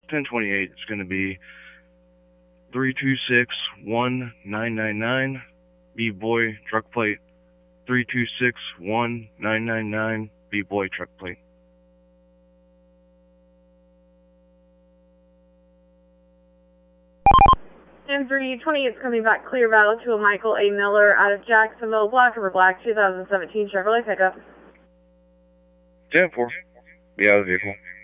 1028 is going to be 3261999, B-Boy truck plate 3261999, B-Boy truck plate. M328 is coming back clear battle to a Michael A. Miller out of Jacksonville, black over black, 2017 Chevrolet pickup. 10-4, be out of the vehicle.